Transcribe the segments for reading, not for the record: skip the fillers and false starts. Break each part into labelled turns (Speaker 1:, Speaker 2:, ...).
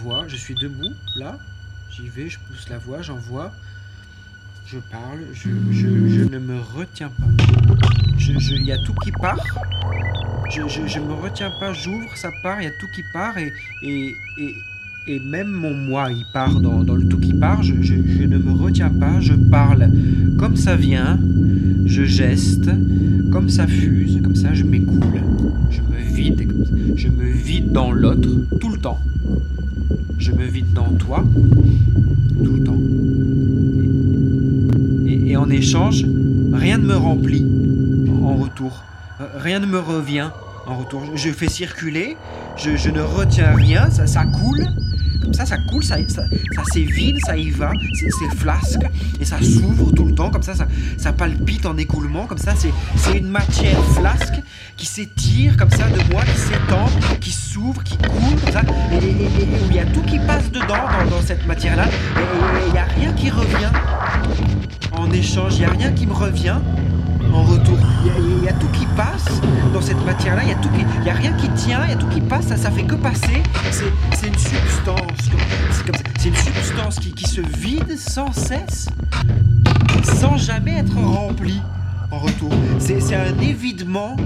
Speaker 1: voix, je suis debout, là, j'y vais, je pousse la voix, j'envoie, je parle, je ne me retiens pas. Il y a tout qui part, je me retiens pas, j'ouvre, ça part, il y a tout qui part, et même mon moi, il part dans le tout qui part, je ne me retiens pas, je parle comme ça vient, je geste, comme ça fuse, comme ça je m'écoule, je me vide, comme ça. Je me vide dans l'autre, tout le temps. Je me vide dans toi, tout le temps. Et en échange, rien ne me remplit en retour. Rien ne me revient en retour. Je fais circuler, je ne retiens rien, ça coule. Comme ça coule, ça s'évide, ça y va, c'est flasque, et ça s'ouvre tout le temps, comme ça palpite en écoulement, comme ça, c'est une matière flasque qui s'étire comme ça de moi, qui s'étend, qui s'ouvre, qui coule, comme ça, et où il y a tout qui passe dedans, dans cette matière-là, et il n'y a rien qui revient en échange, il n'y a rien qui me revient en retour. Il y a tout qui passe dans cette matière-là, il y a rien qui tient, il y a tout qui passe, ça fait que passer. C'est une substance, c'est une substance qui se vide sans cesse, sans jamais être remplie en retour. C'est un évidement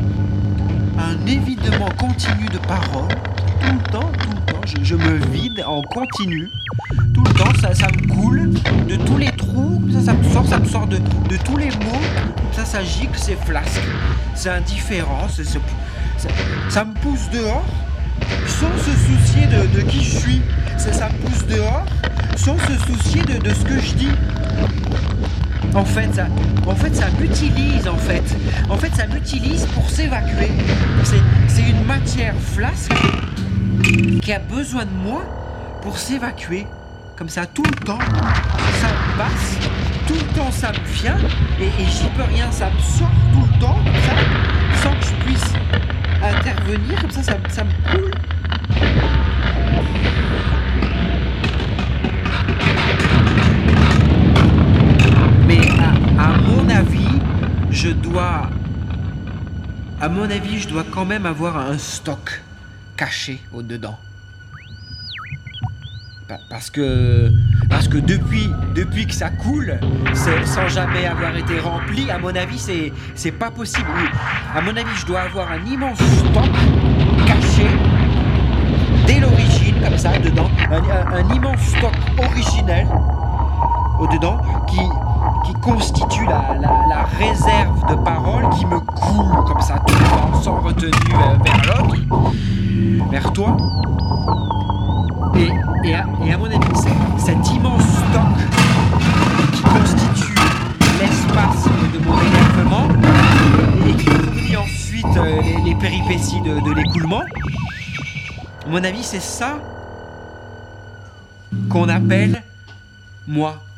Speaker 1: continu de paroles, tout le temps. Je me vide en continu. Tout le temps, ça me coule de tous les trous, ça me sort de tous les mots, ça gicle, c'est flasque, c'est indifférent, ça me pousse dehors, sans se soucier de qui je suis, ça me pousse dehors, sans se soucier de ce que je dis. En fait, ça m'utilise, ça m'utilise pour s'évacuer. C'est une matière flasque qui a besoin de moi pour s'évacuer. Comme ça, tout le temps, ça me passe, tout le temps ça me vient, et j'y peux rien, ça me sort tout le temps, comme ça, sans que je puisse intervenir, comme ça me coule. Mais à mon avis, je dois quand même avoir un stock caché au-dedans. Parce que depuis que ça coule, sans jamais avoir été rempli, à mon avis, c'est pas possible. Oui. À mon avis, je dois avoir un immense stock caché dès l'origine, comme ça, dedans. Un immense stock originel au-dedans qui constitue la réserve de paroles qui me coule comme ça, tout le temps, sans retenue vers l'autre, vers toi. Et à mon avis, cet immense stock qui constitue l'espace de mon énervement et qui fournit ensuite les péripéties de l'écoulement, à mon avis, c'est ça qu'on appelle moi.